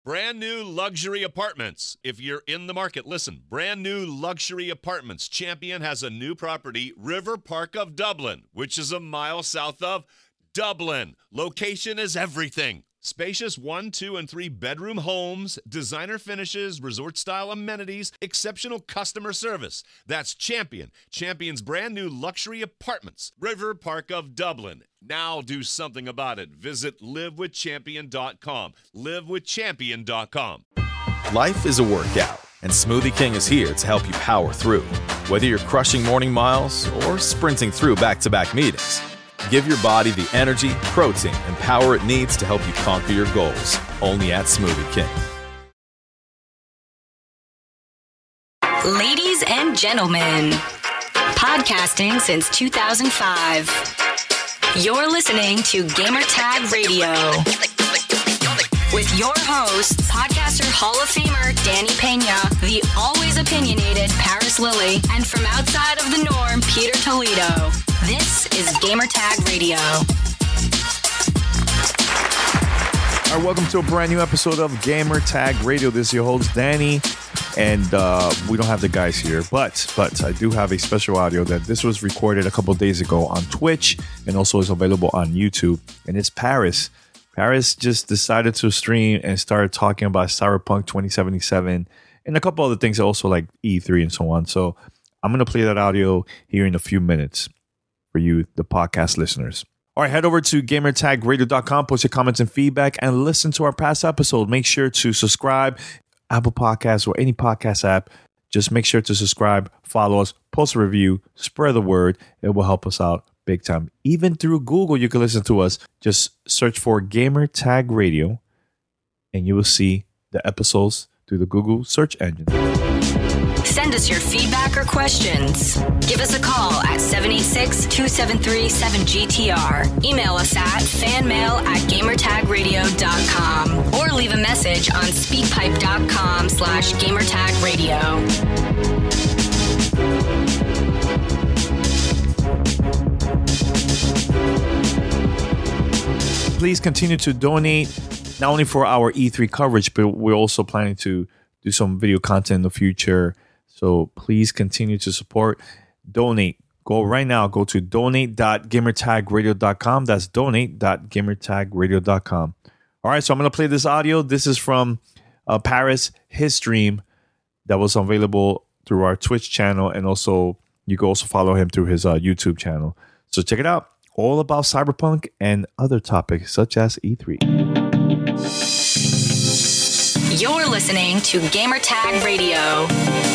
Brand new luxury apartments. If you're in the market, listen. Brand new luxury apartments. Champion has a new property, River Park of Dublin, which is a mile south of Dublin. Location is everything. Spacious 1, 2, and 3 bedroom homes, designer finishes, resort-style amenities, exceptional customer service. That's Champion. Champion's brand new luxury apartments, River Park of Dublin. Now do something about it. Visit livewithchampion.com. Livewithchampion.com. Life is a workout, and Smoothie King is here to help you power through. Whether you're crushing morning miles or sprinting through back-to-back meetings, give your body the energy, protein, and power it needs to help you conquer your goals. Only at Smoothie King. Ladies and gentlemen, podcasting since 2005. You're listening to Gamertag Radio. With your host, podcaster Hall of Famer Danny Pena, the always opinionated Paris Lilly, and from outside of the norm, Peter Toledo. This is Gamertag Radio. All right, welcome to a brand new episode of Gamertag Radio. This is your host, Danny, and we don't have the guys here, but I do have a special audio that this was recorded a couple of days ago on Twitch and also is available on YouTube, and it's Paris. Paris just decided to stream and started talking about Cyberpunk 2077 and a couple other things, also like E3 and so on. So I'm going to play that audio here in a few minutes for you, the podcast listeners. All right, head over to gamertagradio.com, post your comments and feedback, and listen to our past episode. Make sure to subscribe, Apple Podcasts or any podcast app. Just make sure to subscribe, follow us, post a review, spread the word. It will help us out big time. Even through Google, you can listen to us. Just search for Gamertag Radio, and you will see the episodes through the Google search engine. Send us your feedback or questions. Give us a call at 786-273-7GTR. Email us at fanmail@gamertagradio.com or leave a message on speakpipe.com/gamertagradio. Please continue to donate, not only for our E3 coverage, but we're also planning to do some video content in the future. So please continue to support. Donate. Go right now. Go to donate.gamertagradio.com. That's donate.gamertagradio.com. All right, so I'm going to play this audio. This is from Paris, his stream that was available through our Twitch channel. And also, you can also follow him through his YouTube channel. So check it out. All about Cyberpunk and other topics such as E3. You're listening to Gamertag Radio.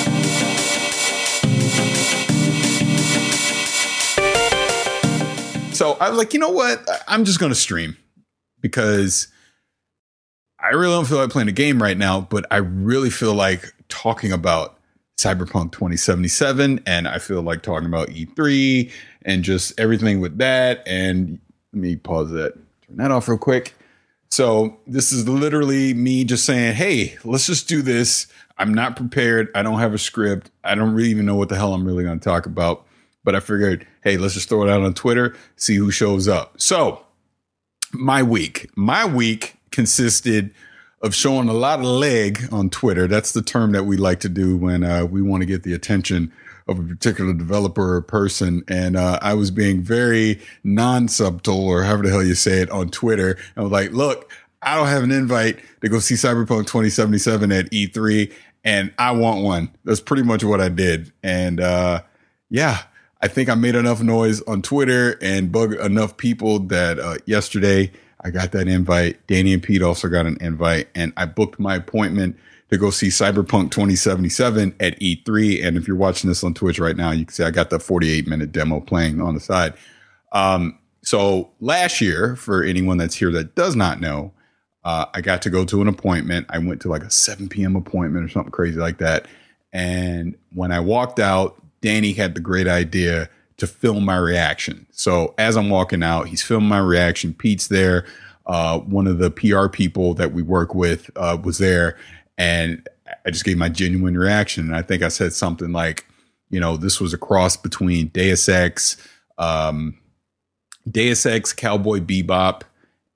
So I was like, you know what? I'm just going to stream because I really don't feel like playing a game right now, but I really feel like talking about Cyberpunk 2077, and I feel like talking about E3 and just everything with that. And let me pause that, turn that off real quick. So this is literally me just saying, hey, let's just do this. I'm not prepared. I don't have a script. I don't really even know what the hell I'm really going to talk about. But I figured, hey, let's just throw it out on Twitter, see who shows up. So my week consisted of showing a lot of leg on Twitter. That's the term that we like to do when we want to get the attention of a particular developer or person. And I was being very non-subtle, or however the hell you say it, on Twitter. I was like, look, I don't have an invite to go see Cyberpunk 2077 at E3, and I want one. That's pretty much what I did. And yeah, I think I made enough noise on Twitter and bugged enough people that yesterday I got that invite. Danny and Pete also got an invite, and I booked my appointment to go see Cyberpunk 2077 at E3. And if you're watching this on Twitch right now, you can see I got the 48-minute demo playing on the side. So last year, for anyone that's here that does not know, I got to go to an appointment. I went to like a 7 p.m. appointment or something crazy like that. And when I walked out, Danny had the great idea to film my reaction. So as I'm walking out, he's filming my reaction. Pete's there. One of the PR people that we work with was there. And I just gave my genuine reaction. And I think I said something like, you know, this was a cross between Deus Ex, Cowboy Bebop,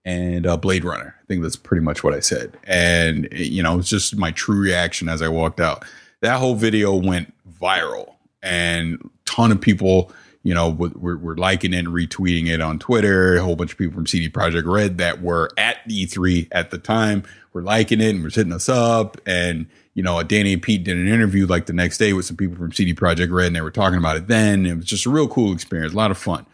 and Blade Runner. I think that's pretty much what I said. And, you know, it's just my true reaction as I walked out. That whole video went viral, and a ton of people, you know, were liking it and retweeting it on Twitter. A whole bunch of people from CD Projekt Red that were at E3 at the time were liking it and were hitting us up. And, you know, Danny and Pete did an interview like the next day with some people from CD Projekt Red, and they were talking about it then. It was just a real cool experience, a lot of fun.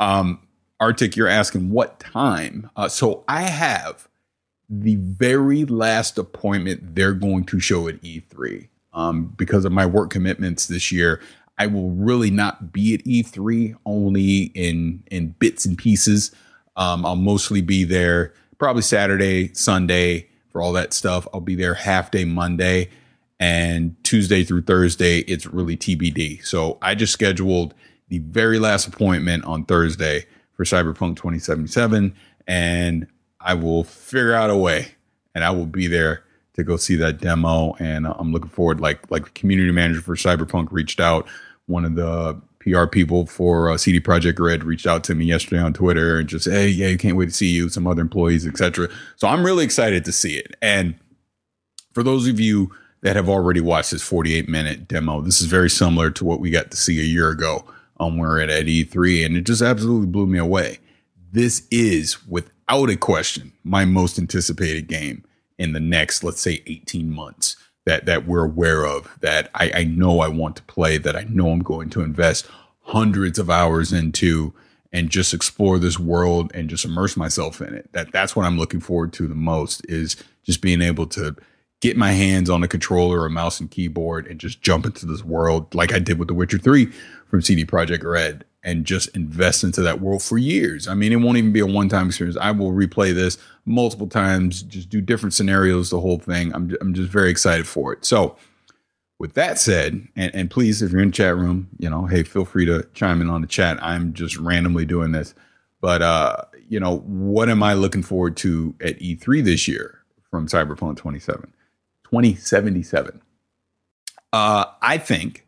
Arctic, you're asking what time. So I have the very last appointment they're going to show at E3. Because of my work commitments this year, I will really not be at E3, only in bits and pieces. I'll mostly be there probably Saturday, Sunday for all that stuff. I'll be there half day Monday, and Tuesday through Thursday, it's really TBD. So I just scheduled the very last appointment on Thursday for Cyberpunk 2077, and I will figure out a way, and I will be there to go see that demo. And I'm looking forward, like the community manager for Cyberpunk reached out. One of the PR people for CD Projekt Red reached out to me yesterday on Twitter and just, hey, yeah, you can't wait to see you, some other employees, etc. So I'm really excited to see it. And for those of you that have already watched this 48-minute demo, this is very similar to what we got to see a year ago when we were at E3, and it just absolutely blew me away. This is, without a question, my most anticipated game in the next, let's say, 18 months. That we're aware of, that I know I want to play, that I know I'm going to invest hundreds of hours into, and just explore this world and just immerse myself in it. That's what I'm looking forward to the most, is just being able to get my hands on a controller, a mouse and keyboard, and just jump into this world like I did with The Witcher 3 from CD Projekt Red, and just invest into that world for years. I mean, it won't even be a one-time experience. I will replay this multiple times, just do different scenarios, the whole thing. I'm just very excited for it. So with that said, and please, if you're in the chat room, you know, hey, feel free to chime in on the chat. I'm just randomly doing this. But, you know, what am I looking forward to at E3 this year from Cyberpunk 2077? I think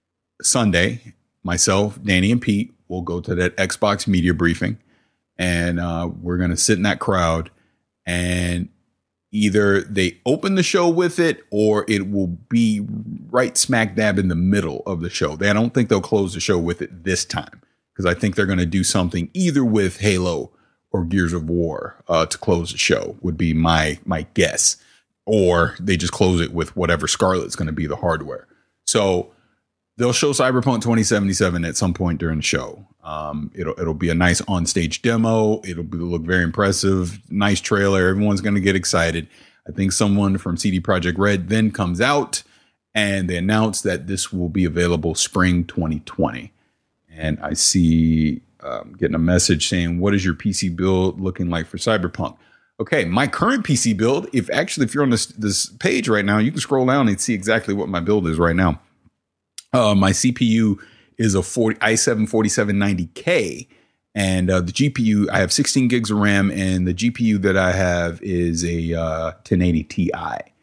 Sunday, myself, Danny, and Pete will go to that Xbox media briefing, and we're going to sit in that crowd, and either they open the show with it, or it will be right smack dab in the middle of the show. I don't think they'll close the show with it this time, because I think they're going to do something either with Halo or Gears of War to close the show, would be my guess. Or they just close it with whatever Scarlet's going to be the hardware. So they'll show Cyberpunk 2077 at some point during the show. It'll be a nice on-stage demo. It'll look very impressive. Nice trailer. Everyone's going to get excited. I think someone from CD Projekt Red then comes out, and they announce that this will be available spring 2020. And I see getting a message saying, what is your PC build looking like for Cyberpunk? Okay, my current PC build, if you're on this page right now, you can scroll down and see exactly what my build is right now. My CPU is a i7 4790K, and the GPU, I have 16 gigs of RAM, and the GPU that I have is a 1080 Ti.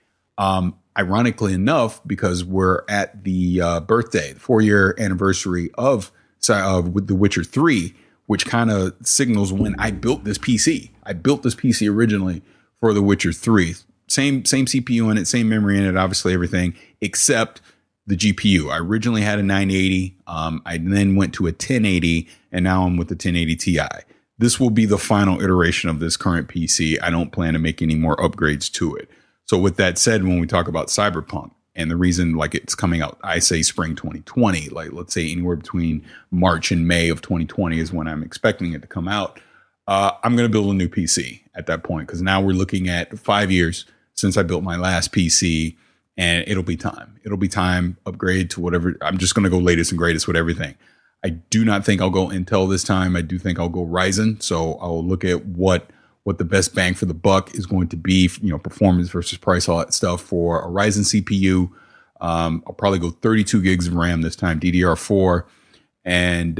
Ironically enough, because we're at the birthday, the 4-year anniversary of with The Witcher 3, which kind of signals when I built this PC. I built this PC originally for The Witcher 3. Same CPU in it, same memory in it, obviously everything, except the GPU. I originally had a 980. I then went to a 1080, and now I'm with the 1080 Ti. This will be the final iteration of this current PC. I don't plan to make any more upgrades to it. So with that said, when we talk about Cyberpunk, and the reason like it's coming out, I say spring 2020, like let's say anywhere between March and May of 2020 is when I'm expecting it to come out. I'm going to build a new PC at that point, because now we're looking at 5 years since I built my last PC, and it'll be time. It'll be time, upgrade to whatever. I'm just going to go latest and greatest with everything. I do not think I'll go Intel this time. I do think I'll go Ryzen. So I'll look at what the best bang for the buck is going to be, you know, performance versus price, all that stuff for a Ryzen CPU. I'll probably go 32 gigs of RAM this time, DDR4, and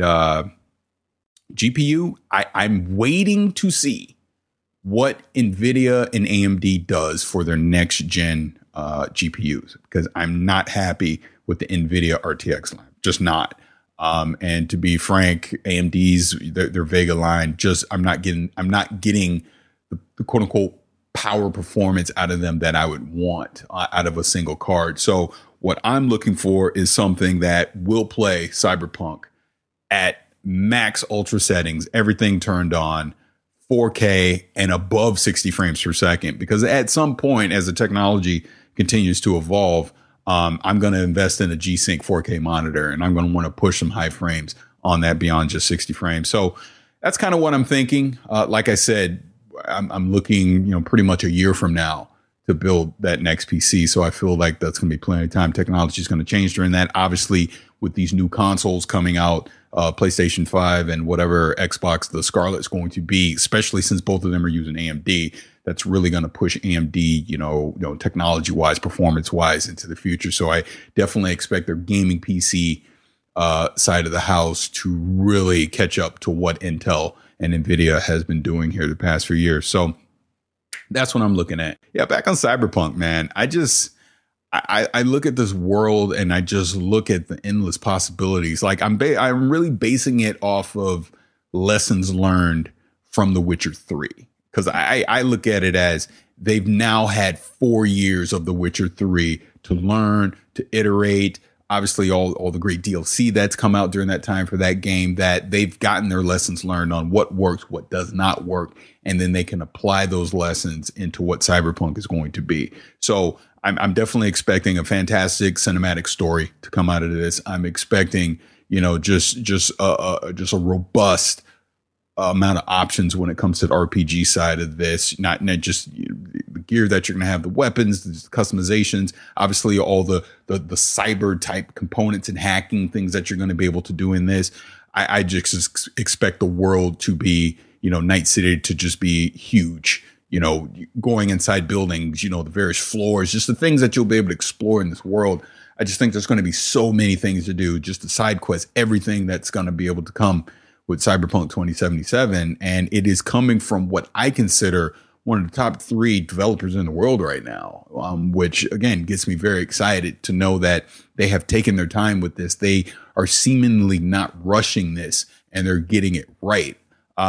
GPU. I'm waiting to see what NVIDIA and AMD does for their next gen GPUs, because I'm not happy with the NVIDIA RTX line, just not. And to be frank, AMD's their Vega line, just I'm not getting the quote unquote power performance out of them that I would want out of a single card. So what I'm looking for is something that will play Cyberpunk at max ultra settings, everything turned on, 4K and above 60 frames per second. Because at some point, as the technology continues to evolve, I'm going to invest in a G-Sync 4K monitor, and I'm going to want to push some high frames on that beyond just 60 frames. So that's kind of what I'm thinking. Like I said, I'm looking, pretty much a year from now to build that next PC. So I feel like that's going to be plenty of time. Technology is going to change during that. Obviously, with these new consoles coming out, PlayStation 5 and whatever Xbox the Scarlet's going to be, especially since both of them are using AMD, that's really going to push AMD, technology wise, performance wise into the future. So I definitely expect their gaming PC side of the house to really catch up to what Intel and NVIDIA has been doing here the past few years. So that's what I'm looking at. Yeah, back on Cyberpunk, man. I look at this world and I just look at the endless possibilities. Like I'm really basing it off of lessons learned from The Witcher 3. Because I look at it as they've now had 4 years of The Witcher 3 to learn, to iterate. Obviously, all the great DLC that's come out during that time for that game, that they've gotten their lessons learned on what works, what does not work, and then they can apply those lessons into what Cyberpunk is going to be. So I'm definitely expecting a fantastic cinematic story to come out of this. I'm expecting, just a robust amount of options when it comes to the RPG side of this, not just the gear that you're going to have, the weapons, the customizations, obviously all the cyber type components and hacking things that you're going to be able to do in this. I just expect the world to be, Night City to just be huge, going inside buildings, the various floors, just the things that you'll be able to explore in this world. I just think there's going to be so many things to do, just the side quests, everything that's going to be able to come with Cyberpunk 2077. And it is coming from what I consider one of the top 3 developers in the world right now, which again gets me very excited to know that they have taken their time with this. They are seemingly not rushing this and they're getting it right.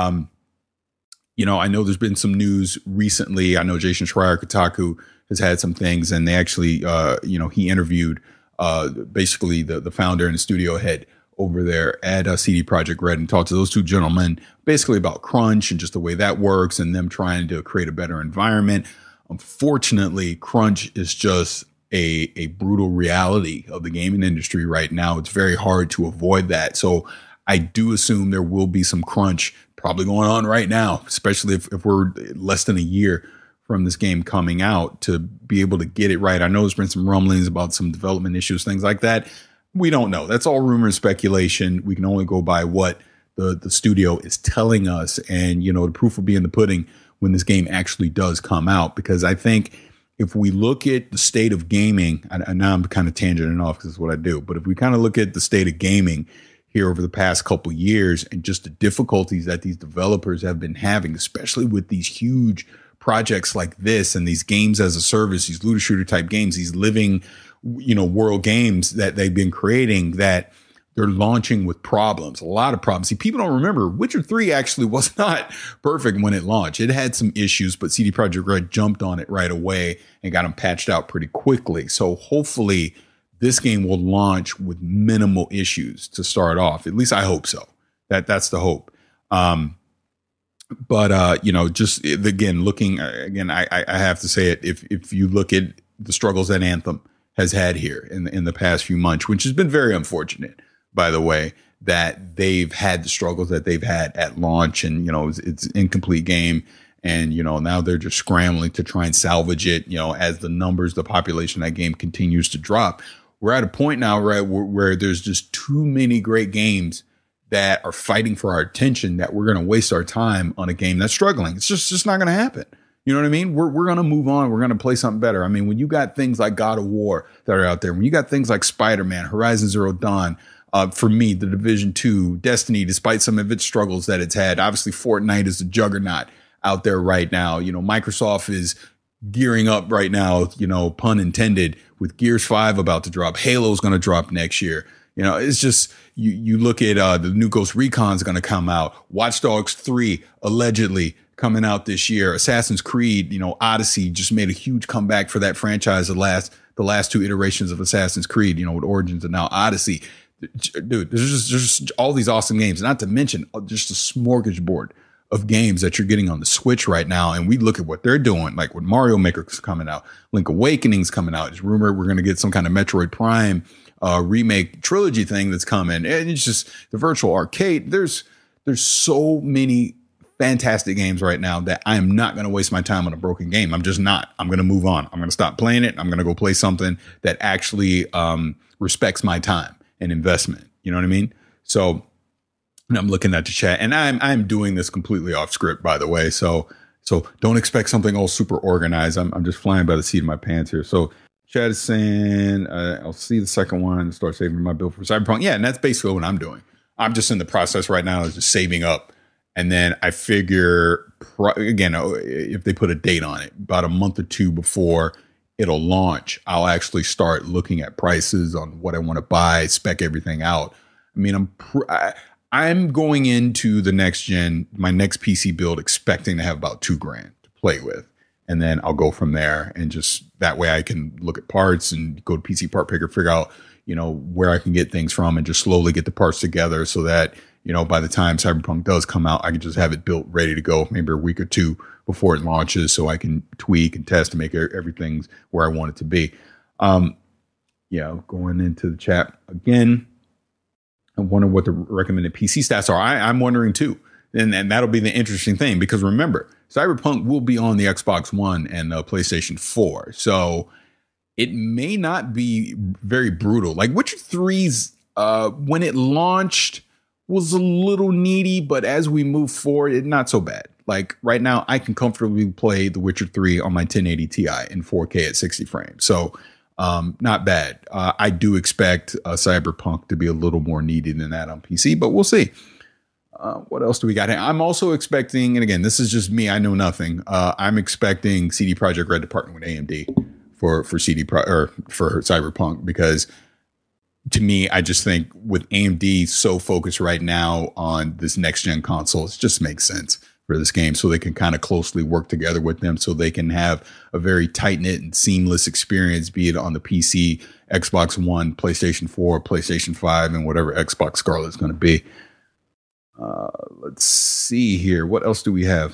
I know there's been some news recently. I know Jason Schreier, Kotaku, has had some things, and they actually, he interviewed basically the founder and the studio head over there at CD Projekt Red and talked to those two gentlemen basically about crunch and just the way that works and them trying to create a better environment. Unfortunately, crunch is just a brutal reality of the gaming industry right now. It's very hard to avoid that. So I do assume there will be some crunch probably going on right now, especially if we're less than a year from this game coming out, to be able to get it right. I know there's been some rumblings about some development issues, things like that. We don't know. That's all rumor and speculation. We can only go by what the studio is telling us. And, the proof will be in the pudding when this game actually does come out. Because I think if we look at the state of gaming, and now I'm kind of tangenting off because it's what I do, but if we kind of look at the state of gaming here over the past couple of years and just the difficulties that these developers have been having, especially with these huge projects like this and these games as a service, these looter shooter type games, these living world games that they've been creating, that they're launching with problems, a lot of problems. See, people don't remember Witcher 3 actually was not perfect when it launched. It had some issues, but CD Projekt Red jumped on it right away and got them patched out pretty quickly. So hopefully this game will launch with minimal issues to start off. At least I hope so. That's the hope. Just again, looking again, I have to say it. If you look at the struggles that Anthem has had here in the past few months, which has been very unfortunate, by the way, that they've had the struggles that they've had at launch, and it's an incomplete game, and now they're just scrambling to try and salvage it. As the numbers, the population of that game continues to drop, we're at a point now, right, where there's just too many great games that are fighting for our attention that we're going to waste our time on a game that's struggling. It's just not going to happen. You know what I mean? We're going to move on. We're going to play something better. I mean, when you got things like God of War that are out there, when you got things like Spider-Man, Horizon Zero Dawn, for me, The Division 2, Destiny, despite some of its struggles that it's had, obviously Fortnite is a juggernaut out there right now. Microsoft is gearing up right now, pun intended, with Gears 5 about to drop. Halo's going to drop next year. It's just, you look at the new Ghost Recon is going to come out. Watch Dogs 3 allegedly coming out this year. Assassin's Creed, Odyssey just made a huge comeback for that franchise. The last two iterations of Assassin's Creed, with Origins and now Odyssey. Dude, there's just all these awesome games, not to mention just a smorgasbord of games that you're getting on the Switch right now. And we look at what they're doing, like with Mario Maker's coming out, Link Awakening's coming out. It's rumored we're going to get some kind of Metroid Prime remake trilogy thing that's coming. And it's just the virtual arcade. There's so many fantastic games right now that I am not going to waste my time on a broken game. I'm just not. I'm going to move on. I'm going to stop playing it. I'm going to go play something that actually respects my time and investment. You know what I mean? So, and I'm looking at the chat, and I'm doing this completely off script, by the way. So don't expect something all super organized. I'm just flying by the seat of my pants here. So chat is saying, I'll see the second one and start saving my bill for Cyberpunk. Yeah, and that's basically what I'm doing. I'm just in the process right now of just saving up. And then I figure, again, if they put a date on it, about a month or two before it'll launch, I'll actually start looking at prices on what I want to buy, spec everything out. I mean, I'm going into the next gen, my next PC build, expecting to have about $2,000 to play with. And then I'll go from there, and just that way I can look at parts and go to PC Part Picker, figure out, where I can get things from, and just slowly get the parts together so that, by the time Cyberpunk does come out, I can just have it built, ready to go, maybe a week or two before it launches, so I can tweak and test to make everything where I want it to be. Going into the chat again, I wonder what the recommended PC stats are. I'm wondering too. And that'll be the interesting thing, because remember, Cyberpunk will be on the Xbox One and PlayStation 4. So it may not be very brutal. Like Witcher 3's, when it launched, was a little needy, but as we move forward, it's not so bad. Like right now, I can comfortably play The Witcher 3 on my 1080 Ti in 4K at 60 frames. So not bad. I do expect Cyberpunk to be a little more needy than that on PC, but we'll see. What else do we got here? I'm also expecting, and again, this is just me, I know nothing. I'm expecting CD Projekt Red to partner with AMD for Cyberpunk, because to me, I just think with AMD so focused right now on this next gen console, it just makes sense for this game, so they can kind of closely work together with them, so they can have a very tight knit and seamless experience, be it on the PC, Xbox One, PlayStation 4, PlayStation 5, and whatever Xbox Scarlet is going to be. Let's see here. What else do we have?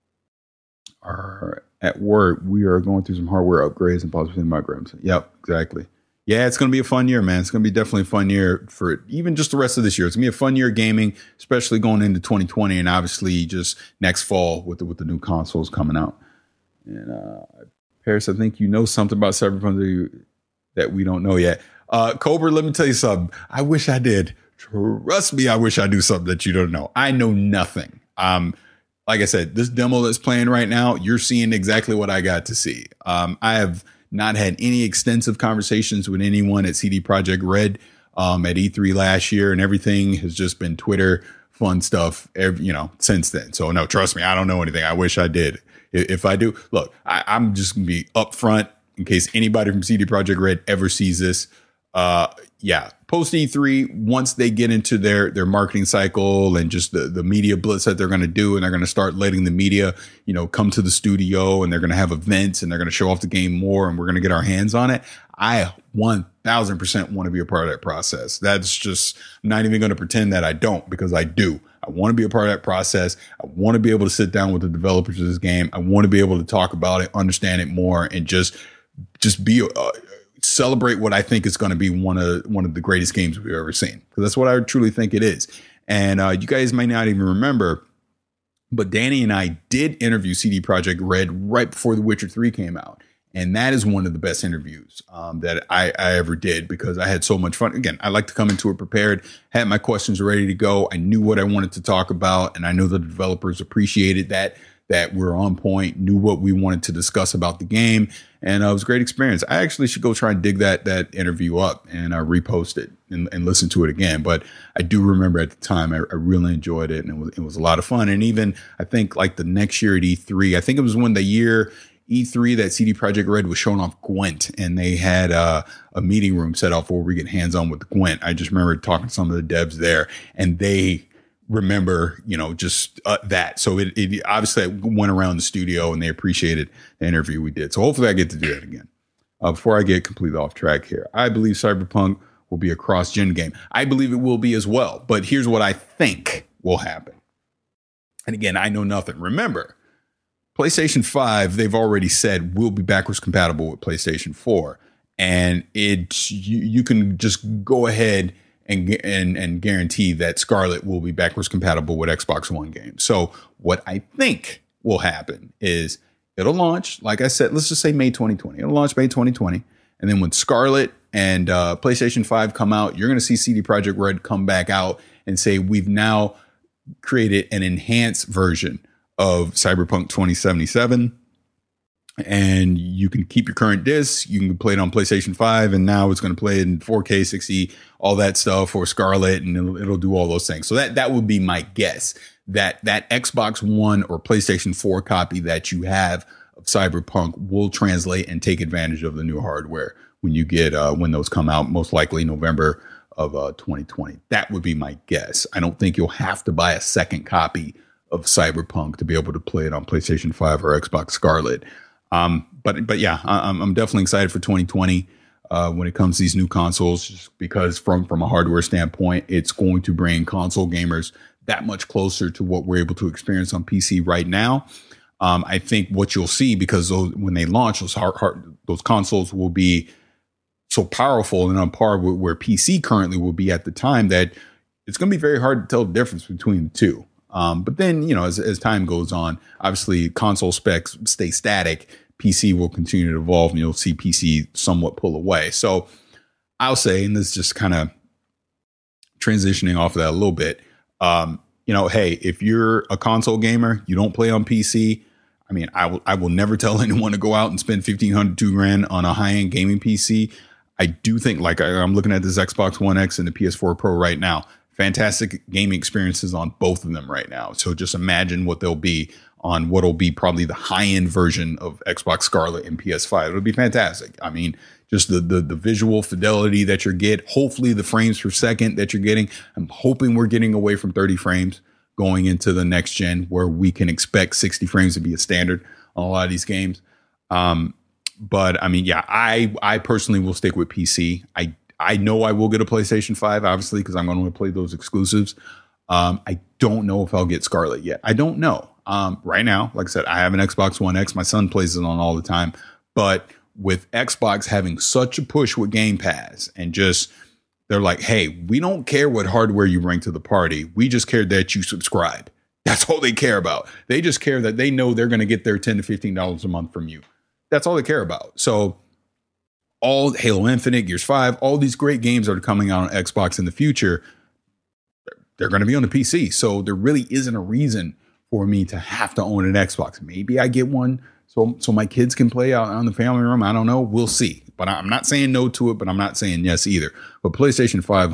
At work, we are going through some hardware upgrades and possibly migrants. Yep, exactly. Yeah, it's going to be a fun year, man. It's going to be definitely a fun year for even just the rest of this year. It's going to be a fun year gaming, especially going into 2020, and obviously just next fall with the new consoles coming out. And Paris, I think you know something about Cyberpunk that we don't know yet. Cobra, let me tell you something. I wish I did. Trust me, I wish I knew something that you don't know. I know nothing. Like I said, this demo that's playing right now, you're seeing exactly what I got to see. I have not had any extensive conversations with anyone at CD Projekt Red at E3 last year, and everything has just been Twitter, fun stuff, since then. So no, trust me, I don't know anything. I wish I did. If I do, look, I'm just gonna be upfront in case anybody from CD Projekt Red ever sees this. Post E3, once they get into their marketing cycle and just the media blitz that they're going to do, and they're going to start letting the media, come to the studio, and they're going to have events, and they're going to show off the game more, and we're going to get our hands on it. I 1000% want to be a part of that process. That's just, I'm not even going to pretend that I don't, because I do. I want to be a part of that process. I want to be able to sit down with the developers of this game. I want to be able to talk about it, understand it more, and just be celebrate what I think is going to be one of the greatest games we've ever seen, because that's what I truly think it is. And you guys might not even remember, but Danny and I did interview CD Projekt Red right before The Witcher 3 came out. And that is one of the best interviews that I ever did, because I had so much fun. Again, I like to come into it prepared, had my questions ready to go. I knew what I wanted to talk about, and I know the developers appreciated that we're on point, knew what we wanted to discuss about the game. And it was a great experience. I actually should go try and dig that interview up and repost it and listen to it again. But I do remember at the time, I really enjoyed it, and it was a lot of fun. And even I think like the next year at E3, I think it was when the year E3 that CD Projekt Red was showing off Gwent, and they had a meeting room set up where we get hands on with Gwent. I just remember talking to some of the devs there, and they remember, just that. So it obviously went around the studio and they appreciated the interview we did. So hopefully I get to do that again. Before I get completely off track here, I believe Cyberpunk will be a cross-gen game. I believe it will be as well. But here's what I think will happen. And again, I know nothing. Remember, PlayStation 5, they've already said will be backwards compatible with PlayStation 4. And you can just go ahead and guarantee that Scarlet will be backwards compatible with Xbox One games. So what I think will happen is it'll launch, like I said, let's just say May 2020. It'll launch May 2020. And then when Scarlet and PlayStation 5 come out, you're going to see CD Projekt Red come back out and say, we've now created an enhanced version of Cyberpunk 2077. And you can keep your current discs. You can play it on PlayStation 5, and now it's going to play in 4K, 60, all that stuff, or Scarlet, and it'll do all those things. So that would be my guess, that Xbox One or PlayStation 4 copy that you have of Cyberpunk will translate and take advantage of the new hardware when you get when those come out, most likely November of 2020. That would be my guess. I don't think you'll have to buy a second copy of Cyberpunk to be able to play it on PlayStation 5 or Xbox Scarlet. But yeah, I'm definitely excited for 2020 when it comes to these new consoles, just because from a hardware standpoint, it's going to bring console gamers that much closer to what we're able to experience on PC right now. I think what you'll see, because when they launch, those consoles will be so powerful and on par with where PC currently will be at the time, that it's going to be very hard to tell the difference between the two. But then, as time goes on, obviously console specs stay static. PC will continue to evolve, and you'll see PC somewhat pull away. So I'll say, and this is just kind of transitioning off of that a little bit, hey, if you're a console gamer, you don't play on PC. I mean, I will never tell anyone to go out and spend $1,500, $2,000 on a high-end gaming PC. I do think, like I'm looking at this Xbox One X and the PS4 Pro right now, fantastic gaming experiences on both of them right now. So just imagine what they'll be on what'll be probably the high-end version of Xbox Scarlet and PS5. It'll be fantastic. I mean, just the visual fidelity that you get, hopefully the frames per second that you're getting. I'm hoping we're getting away from 30 frames going into the next gen, where we can expect 60 frames to be a standard on a lot of these games. But I mean, yeah, I personally will stick with PC. I know I will get a PlayStation 5, obviously, because I'm going to play those exclusives. I don't know if I'll get Scarlet yet. I don't know. Right now, like I said, I have an Xbox One X. My son plays it on all the time. But with Xbox having such a push with Game Pass, and just they're like, hey, we don't care what hardware you bring to the party. We just care that you subscribe. That's all they care about. They just care that they know they're going to get their $10 to $15 a month from you. That's all they care about. So all Halo Infinite, Gears 5, all these great games that are coming out on Xbox in the future, they're going to be on the PC. So there really isn't a reason for me to have to own an Xbox. Maybe I get one so my kids can play out on the family room. I don't know. We'll see. But I'm not saying no to it, but I'm not saying yes either. But PlayStation 5,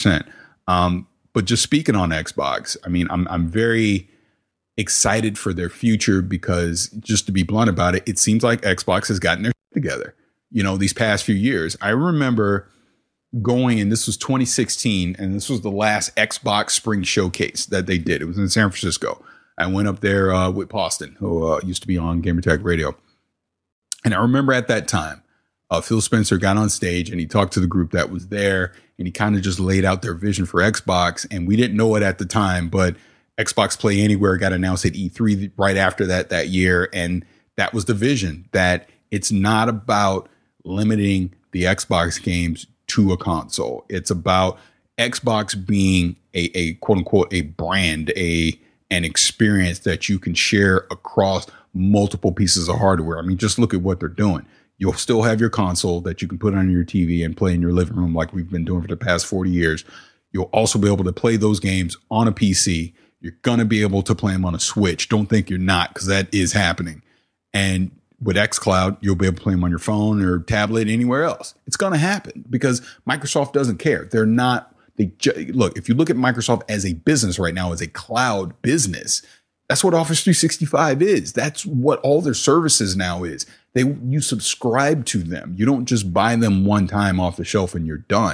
100%. But just speaking on Xbox, I mean, I'm very excited for their future, because just to be blunt about it, it seems like Xbox has gotten their shit together, these past few years. I remember going, and this was 2016, and this was the last Xbox Spring Showcase that they did. It was in San Francisco. I went up there with Poston, who used to be on Gamertag Radio. And I remember at that time, Phil Spencer got on stage and he talked to the group that was there, and he kind of just laid out their vision for Xbox. And we didn't know it at the time, but Xbox Play Anywhere got announced at E3 right after that year. And that was the vision, that it's not about limiting the Xbox games to a console. It's about Xbox being a quote unquote, a brand, an experience that you can share across multiple pieces of hardware. I mean, just look at what they're doing. You'll still have your console that you can put on your TV and play in your living room like we've been doing for the past 40 years. You'll also be able to play those games on a PC. You're going to be able to play them on a Switch. Don't think you're not, because that is happening. And with xCloud, you'll be able to play them on your phone or tablet, anywhere else. It's going to happen because Microsoft doesn't care. They're not. Look, if you look at Microsoft as a business right now, as a cloud business, that's what Office 365 is. That's what all their services now is. You subscribe to them. You don't just buy them one time off the shelf and you're done.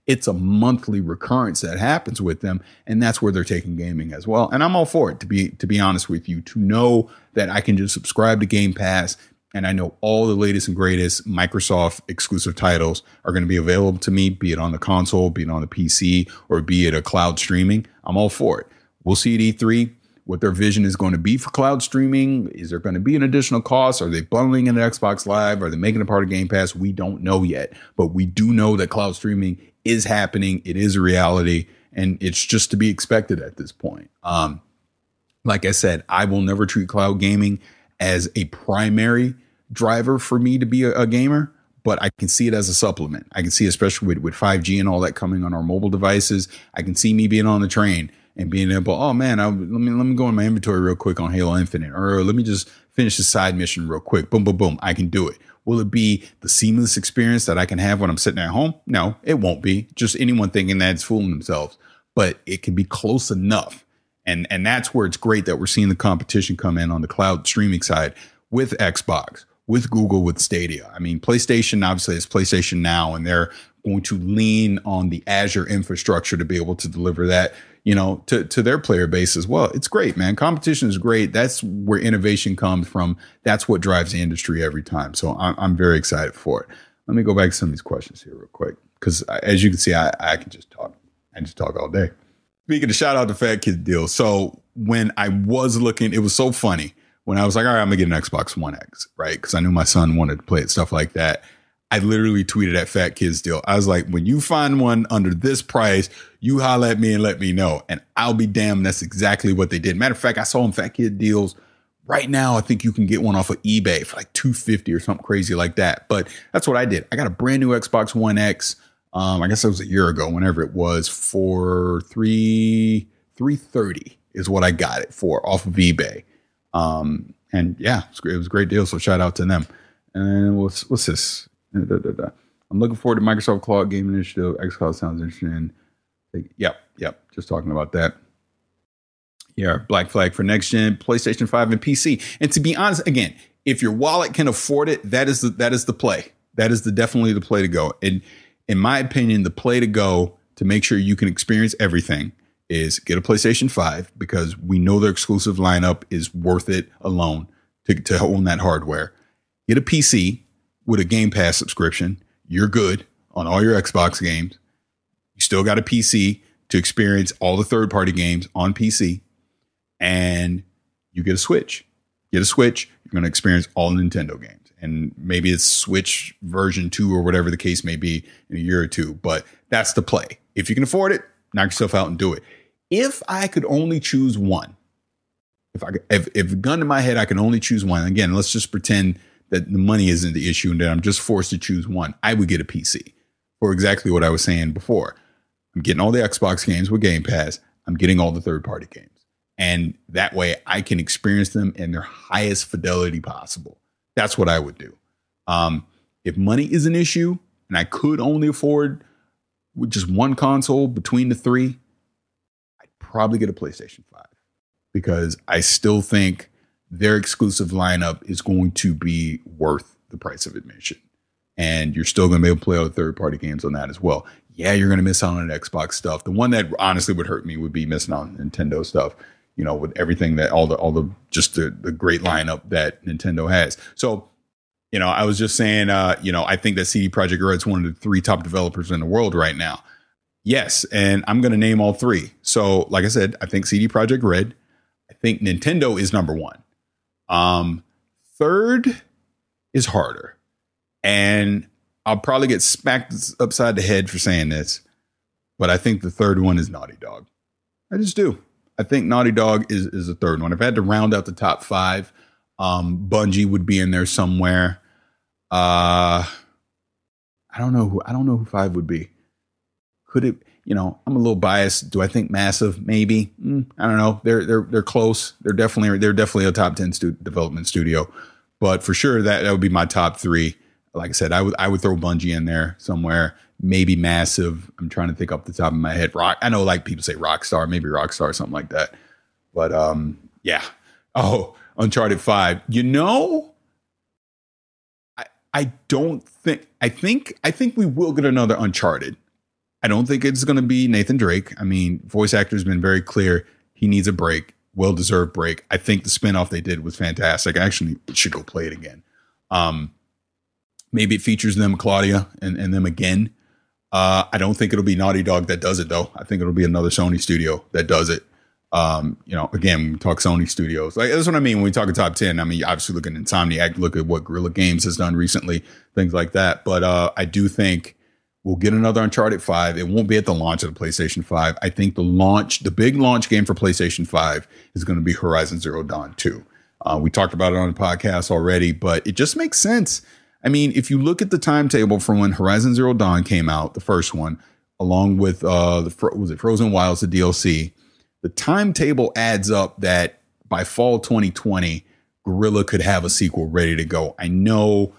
It's a monthly recurrence that happens with them, and that's where they're taking gaming as well. And I'm all for it, to be honest with you, to know that I can just subscribe to Game Pass and I know all the latest and greatest Microsoft exclusive titles are going to be available to me, be it on the console, be it on the PC, or be it a cloud streaming. I'm all for it. We'll see at E3 what their vision is going to be for cloud streaming. Is there going to be an additional cost? Are they bundling in Xbox Live? Are they making it part of Game Pass? We don't know yet, but we do know that cloud streaming is happening. It is a reality, and it's just to be expected at this point. Like I said, I will never treat cloud gaming as a primary driver for me to be a gamer, but I can see it as a supplement. I can see, especially with 5G and all that coming on our mobile devices, I can see me being on the train and being able, oh man, let me go in my inventory real quick on Halo Infinite, or let me just finish the side mission real quick. Boom, boom, boom. I can do it. Will it be the seamless experience that I can have when I'm sitting at home? No, it won't be. Just anyone thinking that it's fooling themselves, but it can be close enough. And that's where it's great that we're seeing the competition come in on the cloud streaming side with Xbox, with Google, with Stadia. I mean, PlayStation obviously is PlayStation Now, and they're going to lean on the Azure infrastructure to be able to deliver that, to their player base as well. It's great, man. Competition is great. That's where innovation comes from. That's what drives the industry every time. So I'm very excited for it. Let me go back to some of these questions here real quick, because as you can see, I can just talk. I just talk all day. Speaking of shout out to Fat Kid Deal. So when I was looking, it was so funny when I was like, all right, I'm gonna get an Xbox One X, right? Because I knew my son wanted to play it, stuff like that. I literally tweeted at Fat Kids Deal. I was like, when you find one under this price, you holler at me and let me know. And I'll be damned, that's exactly what they did. Matter of fact, I saw them Fat Kid Deals right now. I think you can get one off of eBay for like $250 or something crazy like that. But that's what I did. I got a brand new Xbox One X. I guess it was a year ago, whenever it was, for $330 is what I got it for off of eBay. And yeah, it was a great deal. So shout out to them. And what's this? I'm looking forward to Microsoft Cloud Gaming Initiative. xCloud sounds interesting. Yep. Just talking about that. Yeah, Black Flag for next gen, PlayStation 5 and PC. And to be honest, again, if your wallet can afford it, that is the play. That is definitely the play to go. And in my opinion, the play to go to make sure you can experience everything is get a PlayStation 5, because we know their exclusive lineup is worth it alone to own that hardware. Get a PC with a Game Pass subscription. You're good on all your Xbox games. You still got a PC to experience all the third-party games on PC. And you get a Switch. Get a Switch, you're going to experience all Nintendo games. And maybe it's Switch version 2 or whatever the case may be in a year or two. But that's the play. If you can afford it, knock yourself out and do it. If I could only choose one, if gun to my head, I can only choose one. Again, let's just pretend that the money isn't the issue and that I'm just forced to choose one. I would get a PC for exactly what I was saying before. I'm getting all the Xbox games with Game Pass. I'm getting all the third-party games. And that way I can experience them in their highest fidelity possible. That's what I would do. If money is an issue and I could only afford with just one console between the three, I'd probably get a PlayStation 5, because I still think their exclusive lineup is going to be worth the price of admission. And you're still going to be able to play all the third-party games on that as well. Yeah, you're going to miss out on the Xbox stuff. The one that honestly would hurt me would be missing out on Nintendo stuff. With everything that all the just the great lineup that Nintendo has. So, I was just saying, I think that CD Projekt Red is one of the 3 top developers in the world right now. Yes, and I'm going to name all 3. So, like I said, I think CD Projekt Red. I think Nintendo is number 1. Third is harder, and I'll probably get smacked upside the head for saying this, but I think the third one is Naughty Dog. I just do. I think Naughty Dog is the third one. If I had to round out the top 5, Bungie would be in there somewhere. I don't know who 5 would be. Could it? I'm a little biased. Do I think Massive? Maybe. I don't know. They're close. They're definitely a top 10 development studio, but for sure that would be my top 3. Like I said, I would throw Bungie in there somewhere. Maybe Massive. I'm trying to think off the top of my head. I know, like people say Rockstar, maybe Rockstar, something like that. But yeah. Oh, Uncharted 5. I don't think. I think we will get another Uncharted. I don't think it's going to be Nathan Drake. I mean, voice actor's been very clear. He needs a break, well-deserved break. I think the spinoff they did was fantastic. I actually should go play it again. Maybe it features them, Claudia, and them again. I don't think it'll be Naughty Dog that does it, though. I think it'll be another Sony studio that does it. Again, when we talk Sony studios, like that's what I mean when we talk a top 10. I mean, obviously look at Insomniac, look at what Guerrilla Games has done recently, things like that. But I do think we'll get another Uncharted 5. It won't be at the launch of the PlayStation 5. I think the big launch game for PlayStation 5 is going to be Horizon Zero Dawn 2. We talked about it on the podcast already, but it just makes sense. I mean, if you look at the timetable from when Horizon Zero Dawn came out, the first one, along with Frozen Wilds, the DLC, the timetable adds up that by fall 2020, Guerrilla could have a sequel ready to go. I know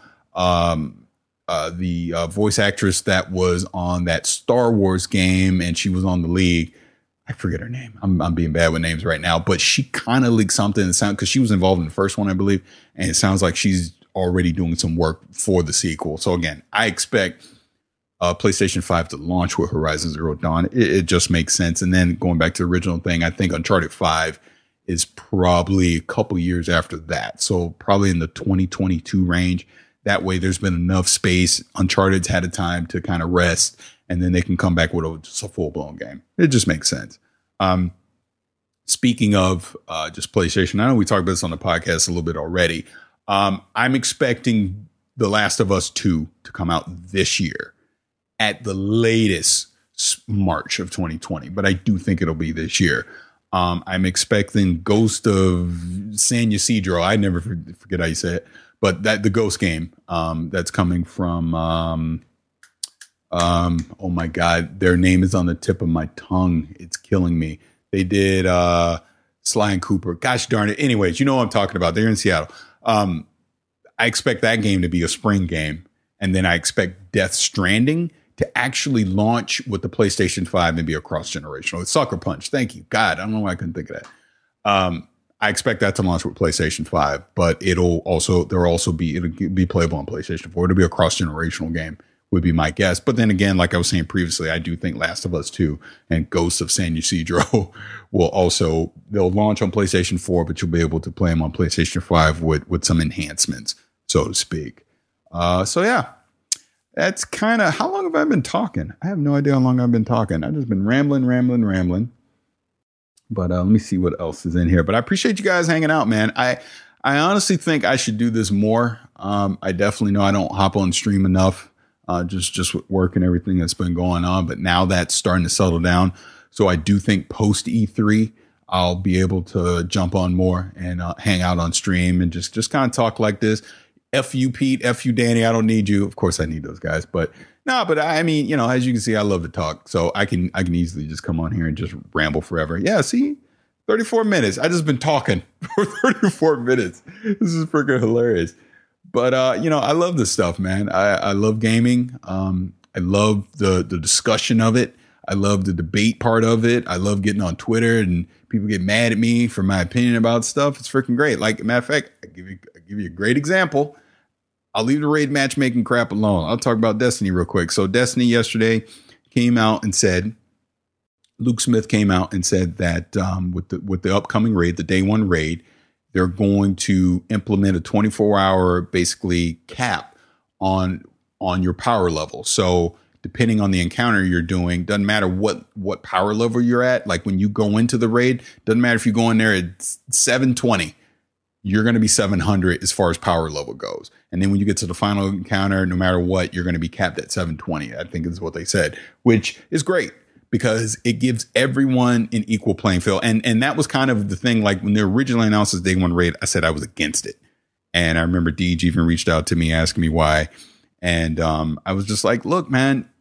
the voice actress that was on that Star Wars game, and she was on the League. I forget her name. I'm being bad with names right now, but she kind of leaked something because she was involved in the first one, I believe, and it sounds like she's already doing some work for the sequel. So again, I expect PlayStation 5 to launch with Horizon Zero Dawn. It just makes sense. And then going back to the original thing, I think Uncharted 5 is probably a couple years after that. So probably in the 2022 range. That way there's been enough space. Uncharted's had a time to kind of rest, and then they can come back with just a full-blown game. It just makes sense. Speaking of just PlayStation, I know we talked about this on the podcast a little bit already. I'm expecting The Last of Us 2 to come out this year at the latest March of 2020, but I do think it'll be this year. I'm expecting Ghost of San Ysidro. I never forget how you say it, but the Ghost game that's coming from, oh my God, their name is on the tip of my tongue. It's killing me. They did Sly and Cooper. Gosh darn it. Anyways, you know what I'm talking about. They're in Seattle. I expect that game to be a spring game. And then I expect Death Stranding to actually launch with the PlayStation 5 and be a cross-generational. It's Sucker Punch. Thank you. God, I don't know why I couldn't think of that. I expect that to launch with PlayStation 5, but it'll be playable on PlayStation 4. It'll be a cross-generational game, would be my guess. But then again, like I was saying previously, I do think Last of Us 2 and Ghost of San Ysidro they'll launch on PlayStation 4, but you'll be able to play them on PlayStation 5 with some enhancements, so to speak. So yeah, that's kind of, how long have I been talking? I have no idea how long I've been talking. I've just been rambling. But let me see what else is in here. But I appreciate you guys hanging out, man. I honestly think I should do this more. I definitely know I don't hop on stream enough, just with work and everything that's been going on. But now that's starting to settle down. So I do think post E3, I'll be able to jump on more and hang out on stream and just kind of talk like this. F you, Pete. F you, Danny. I don't need you. Of course I need those guys. But I mean, as you can see, I love to talk. So I can easily just come on here and just ramble forever. Yeah, see? 34 minutes. I just been talking for 34 minutes. This is freaking hilarious. But, I love this stuff, man. I love gaming. I love the discussion of it. I love the debate part of it. I love getting on Twitter and people get mad at me for my opinion about stuff. It's freaking great. Like, matter of fact, I give you a great example. I'll leave the raid matchmaking crap alone. I'll talk about Destiny real quick. So Destiny yesterday came out and said, Luke Smith came out and said that with the upcoming raid, the day one raid, they're going to implement a 24-hour basically cap on your power level. So depending on the encounter you're doing, doesn't matter what power level you're at. Like when you go into the raid, doesn't matter if you go in there at 720, you're going to be 700 as far as power level goes. And then when you get to the final encounter, no matter what, you're going to be capped at 720, I think is what they said, which is great because it gives everyone an equal playing field. And that was kind of the thing, like when they originally announced this day one raid, I said I was against it. And I remember Deej even reached out to me asking me why. And I was just like, look, man,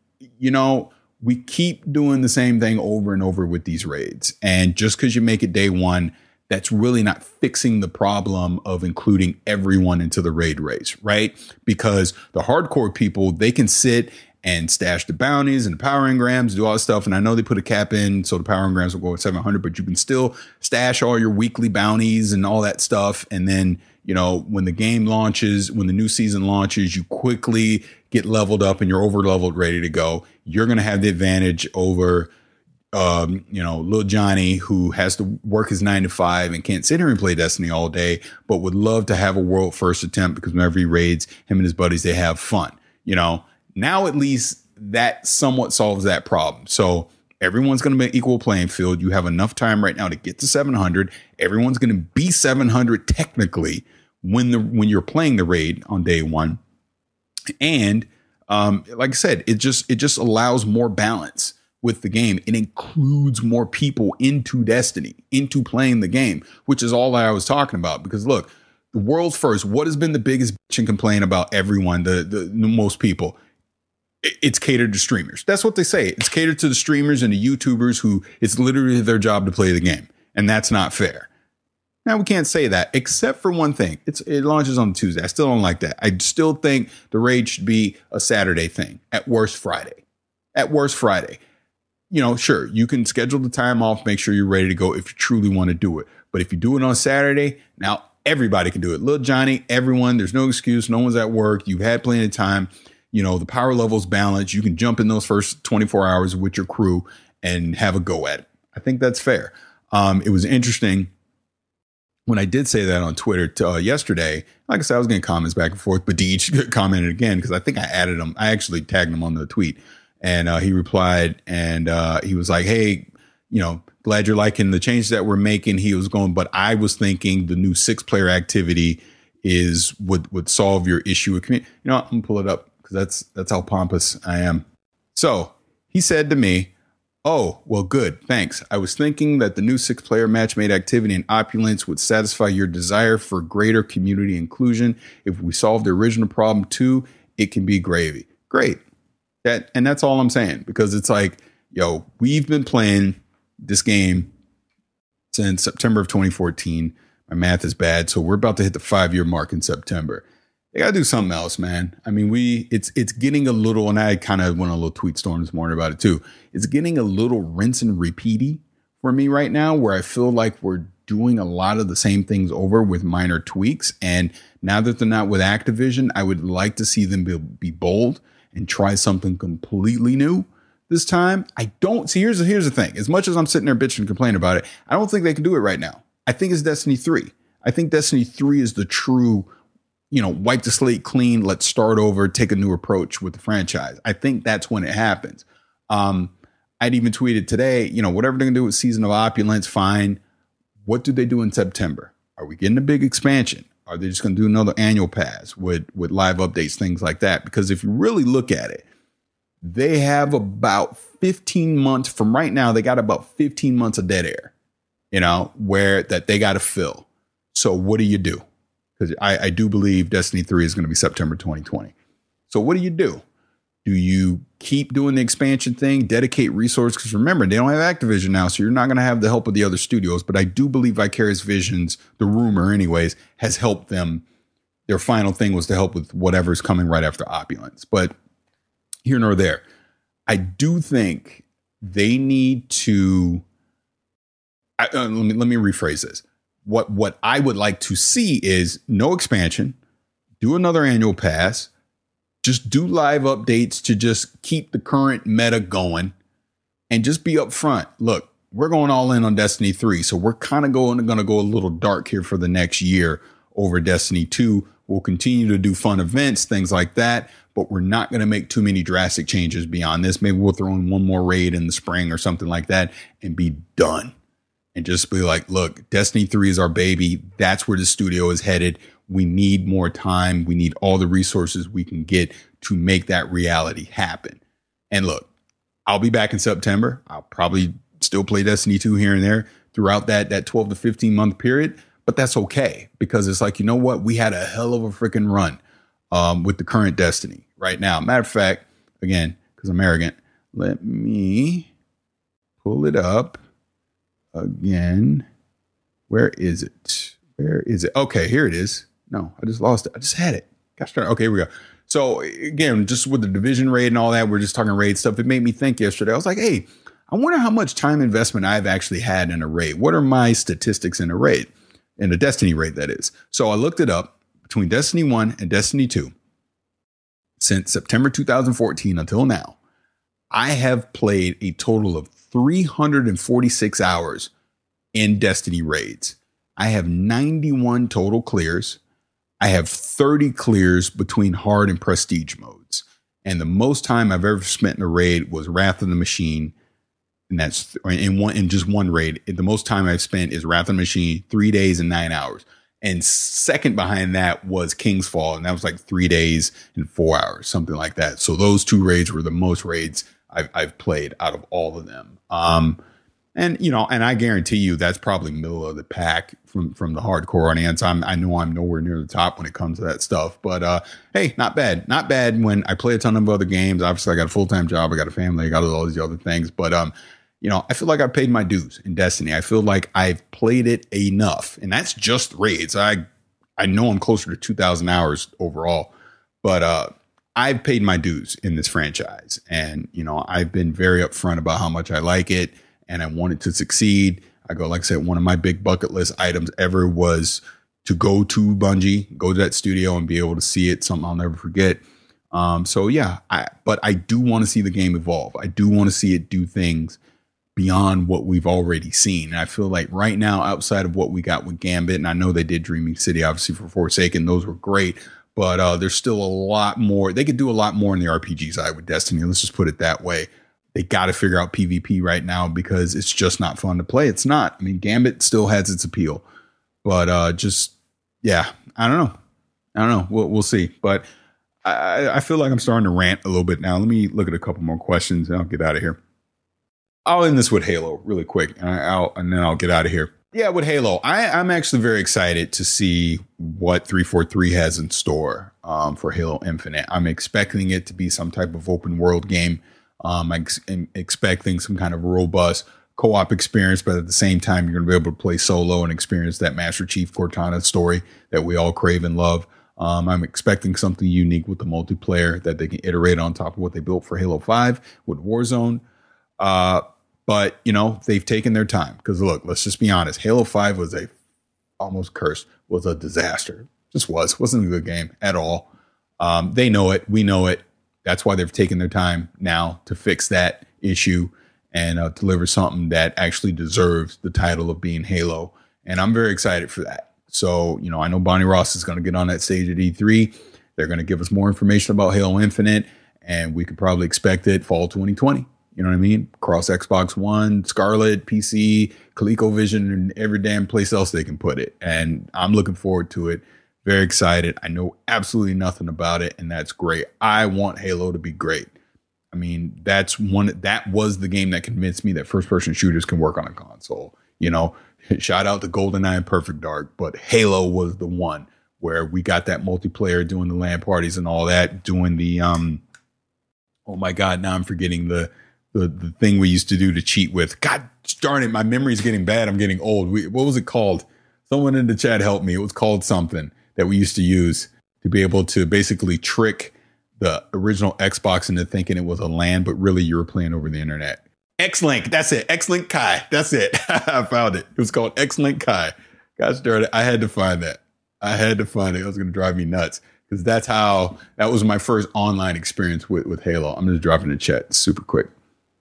we keep doing the same thing over and over with these raids. And just because you make it day one, that's really not fixing the problem of including everyone into the raid race, right? Because the hardcore people, they can sit and stash the bounties and the power engrams, do all that stuff. And I know they put a cap in, so the power engrams will go at 700, but you can still stash all your weekly bounties and all that stuff. And then, when the game launches, when the new season launches, you quickly get leveled up and you're over leveled, ready to go, you're going to have the advantage over, little Johnny, who has to work his 9 to 5 and can't sit here and play Destiny all day, but would love to have a world first attempt because whenever he raids, him and his buddies, they have fun. Now at least that somewhat solves that problem. So everyone's going to be equal playing field. You have enough time right now to get to 700. Everyone's going to be 700 technically when you're playing the raid on day one. And like I said, it just allows more balance with the game. It includes more people into Destiny, into playing the game, which is all that I was talking about. Because look, the world's first, what has been the biggest bitch and complaint about everyone, the most people? It's catered to streamers. That's what they say. It's catered to the streamers and the YouTubers who it's literally their job to play the game. And that's not fair. Now, we can't say that, except for one thing. It launches on Tuesday. I still don't like that. I still think the raid should be a Saturday thing. At worst, Friday. Sure, you can schedule the time off, make sure you're ready to go if you truly want to do it. But if you do it on Saturday, now everybody can do it. Little Johnny, everyone, there's no excuse. No one's at work. You've had plenty of time. The power level's balanced. You can jump in those first 24 hours with your crew and have a go at it. I think that's fair. It was interesting when I did say that on Twitter yesterday. Like I said, I was getting comments back and forth, but Deej commented again because I think I added him. I actually tagged him on the tweet, and he replied, and he was like, "Hey, glad you're liking the changes that we're making." He was going, but I was thinking the new 6-player activity would solve your issue with community. I'm gonna pull it up because that's how pompous I am. So he said to me, "Oh, well, good. Thanks. I was thinking that the new 6-player match-made activity in Opulence would satisfy your desire for greater community inclusion. If we solve the original problem too, it can be gravy." Great. And that's all I'm saying, because it's like, we've been playing this game since September of 2014. My math is bad, so we're about to hit the 5-year mark in September. They gotta do something else, man. I mean, it's getting a little, and I kind of went on a little tweet storm this morning about it too. It's getting a little rinse and repeaty for me right now, where I feel like we're doing a lot of the same things over with minor tweaks. And now that they're not with Activision, I would like to see them be bold and try something completely new this time. I don't see. Here's the thing. As much as I'm sitting there bitching and complaining about it, I don't think they can do it right now. I think it's Destiny 3. I think Destiny 3 is the true, wipe the slate clean. Let's start over, take a new approach with the franchise. I think that's when it happens. I'd even tweeted today, whatever they're going to do with Season of Opulence, fine. What do they do in September? Are we getting a big expansion? Are they just going to do another annual pass with live updates, things like that? Because if you really look at it, they have about 15 months from right now. They got about 15 months of dead air, where that they got to fill. So what do you do? Because I do believe Destiny 3 is going to be September 2020. So what do? Do you keep doing the expansion thing, dedicate resources? Because remember, they don't have Activision now, so you're not going to have the help of the other studios. But I do believe Vicarious Visions, the rumor anyways, has helped them. Their final thing was to help with whatever's coming right after Opulence. But here nor there, I do think they need to. Let me rephrase this. What I would like to see is no expansion, do another annual pass, just do live updates to just keep the current meta going, and just be upfront. Look, we're going all in on Destiny 3, so we're kind of going to go a little dark here for the next year over Destiny 2. We'll continue to do fun events, things like that, but we're not going to make too many drastic changes beyond this. Maybe we'll throw in one more raid in the spring or something like that and be done. And just be like, look, Destiny 3 is our baby. That's where the studio is headed. We need more time. We need all the resources we can get to make that reality happen. And look, I'll be back in September. I'll probably still play Destiny 2 here and there throughout that 12 to 15 month period. But that's okay, because it's like, what? We had a hell of a freaking run with the current Destiny right now. Matter of fact, again, because I'm arrogant, let me pull it up. Again, where is it? Okay, here it is. No, I just lost it. I just had it. Gosh darn. Okay, here we go. So again, just with the division raid and all that, we're just talking raid stuff. It made me think yesterday. I was like, hey, I wonder how much time investment I've actually had in a raid. What are my statistics in a raid? In a Destiny raid, that is. So I looked it up between Destiny 1 and Destiny 2. since September 2014 until now, I have played a total of 346 hours in Destiny raids. I have 91 total clears. I have 30 clears between hard and prestige modes. And the most time I've ever spent in a raid was Wrath of the Machine. And that's in just one raid. The most time I've spent is Wrath of the Machine, 3 days and 9 hours. And second behind that was King's Fall. And that was like 3 days and 4 hours, something like that. So those two raids were the most raids I've played out of all of them. And, you know, and I guarantee you that's probably middle of the pack from the hardcore audience. I know I'm nowhere near the top when it comes to that stuff, but hey, not bad. Not bad when I play a ton of other games. Obviously I got a full-time job. I got a family. I got all these other things, but, you know, I feel like I paid my dues in Destiny. I feel like I've played it enough, and that's just raids. I know I'm closer to 2,000 hours overall, but, I've paid my dues in this franchise, and, you know, I've been very upfront about how much I like it. And I want it to succeed. Like I said, one of my big bucket list items ever was to go to Bungie, go to that studio and be able to see it. Something I'll never forget. So yeah, but I do want to see the game evolve. I do want to see it do things beyond what we've already seen. And I feel like right now, outside of what we got with Gambit, and I know they did Dreaming City, obviously for Forsaken, those were great. But there's still a lot more. They could do a lot more in the RPG side with Destiny. Let's just put it that way. They got to figure out PvP right now because it's just not fun to play. It's not. I mean, Gambit still has its appeal, but just, yeah, I don't know. We'll see. But I feel like I'm starting to rant a little bit now. Let me look at a couple more questions and I'll get out of here. I'll end this with Halo really quick and then I'll get out of here. Yeah, with Halo, I'm actually very excited to see what 343 has in store for Halo Infinite. I'm expecting it to be some type of open world game. I'm expecting some kind of robust co-op experience, but at the same time, you're going to be able to play solo and experience that Master Chief Cortana story that we all crave and love. I'm expecting something unique with the multiplayer that they can iterate on top of what they built for Halo 5 with Warzone. But, you know, they've taken their time because, look, let's just be honest. Halo 5 was was a disaster. Just wasn't a good game at all. They know it. We know it. That's why they've taken their time now to fix that issue and deliver something that actually deserves the title of being Halo. And I'm very excited for that. So, you know, I know Bonnie Ross is going to get on that stage at E3. They're going to give us more information about Halo Infinite, and we could probably expect it fall 2020. You know what I mean? Across Xbox One, Scarlet, PC, ColecoVision, and every damn place else they can put it. And I'm looking forward to it. Very excited. I know absolutely nothing about it, and that's great. I want Halo to be great. I mean, that was the game that convinced me that first-person shooters can work on a console. You know, shout out to GoldenEye and Perfect Dark, but Halo was the one where we got that multiplayer, doing the LAN parties and all that, doing the oh my God, now I'm forgetting the thing we used to do to cheat with. God darn it, my memory's getting bad. I'm getting old. What was it called? Someone in the chat help me. It was called something that we used to use to be able to basically trick the original Xbox into thinking it was a LAN, but really you were playing over the internet. X-Link, that's it. X-Link Kai, that's it. I found it. It was called X-Link Kai. Gosh darn it, I had to find that. It was going to drive me nuts because that was my first online experience with Halo. I'm just dropping the chat super quick.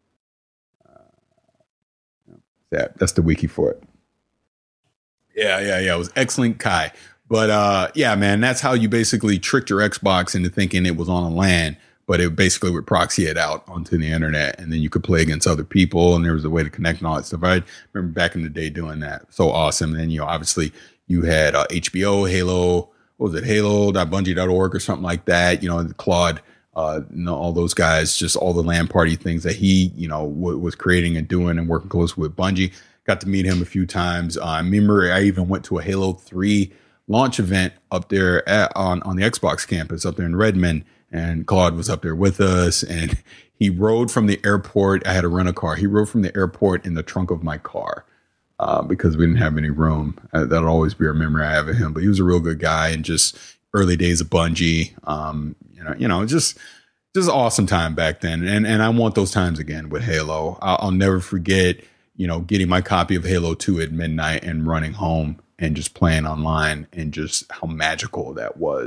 That's the wiki for it. Yeah. It was X-Link Kai. But yeah, man, that's how you basically tricked your Xbox into thinking it was on a LAN, but it basically would proxy it out onto the internet, and then you could play against other people, and there was a way to connect and all that stuff. I remember back in the day doing that. So awesome. And then, you know, obviously you had HBO, Halo, what was it, halo.bungie.org or something like that, you know, Claude, all those guys, just all the LAN party things that he, you know, was creating and doing and working close with Bungie. Got to meet him a few times. I remember I even went to a Halo 3 launch event up there on the Xbox campus up there in Redmond, and Claude was up there with us, and he rode from the airport. I had to rent a car. He rode from the airport in the trunk of my car because we didn't have any room. That'll always be a memory I have of him, but he was a real good guy, and just early days of Bungie, just awesome time back then. And I want those times again with Halo. I'll never forget, you know, getting my copy of Halo 2 at midnight and running home and just playing online, and just how magical that was.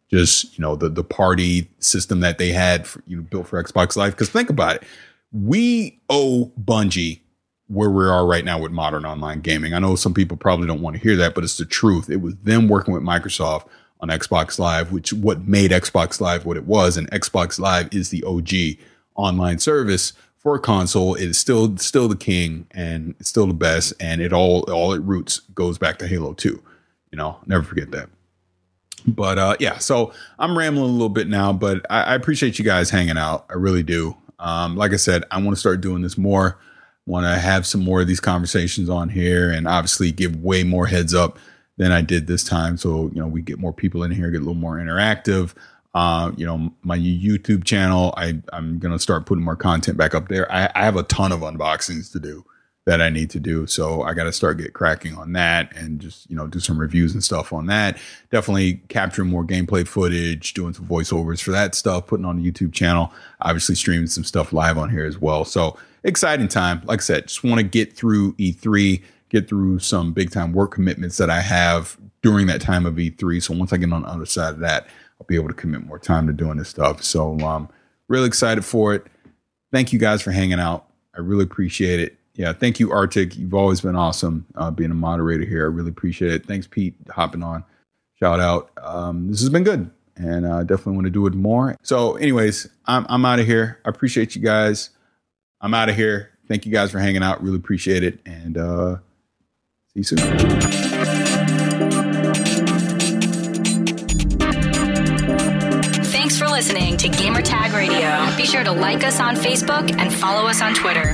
just, the party system that they had built for Xbox Live. Because think about it. We owe Bungie where we are right now with modern online gaming. I know some people probably don't want to hear that, but it's the truth. It was them working with Microsoft on Xbox Live, what made Xbox Live what it was. And Xbox Live is the OG online service for a console. It is still the king, and it's still the best. And it roots goes back to Halo 2. Never forget that. But so I'm rambling a little bit now, but I appreciate you guys hanging out. I really do. Like I said, I want to start doing this more. Want to have some more of these conversations on here, and obviously give way more heads up than I did this time. So, we get more people in here, get a little more interactive. My YouTube channel, I'm going to start putting more content back up there. I have a ton of unboxings to do that I need to do. So I got to start get cracking on that, and just, do some reviews and stuff on that. Definitely capturing more gameplay footage, doing some voiceovers for that stuff, putting on the YouTube channel, obviously streaming some stuff live on here as well. So exciting time. Like I said, just want to get through E3, get through some big time work commitments that I have during that time of E3. So once I get on the other side of that, I'll be able to commit more time to doing this stuff. So really excited for it. Thank you guys for hanging out. I really appreciate it. Yeah, thank you, Arctic. You've always been awesome being a moderator here. I really appreciate it. Thanks, Pete, hopping on. Shout out. This has been good, and I definitely want to do it more. So anyways, I'm out of here. I appreciate you guys. I'm out of here. Thank you guys for hanging out. Really appreciate it. And see you soon. Thanks for listening to Gamertag Radio. Be sure to like us on Facebook and follow us on Twitter.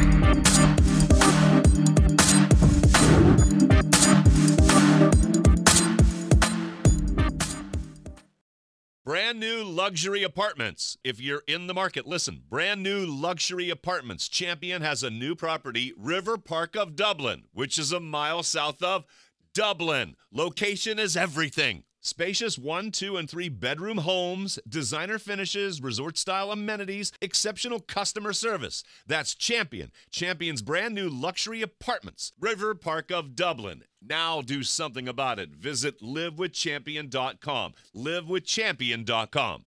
Brand new luxury apartments. If you're in the market, listen. Brand new luxury apartments. Champion has a new property, River Park of Dublin, which is a mile south of Dublin. Location is everything. Spacious 1, 2, and 3 bedroom homes, designer finishes, resort-style amenities, exceptional customer service. That's Champion. Champion's brand new luxury apartments, River Park of Dublin. Now do something about it. Visit livewithchampion.com. livewithchampion.com.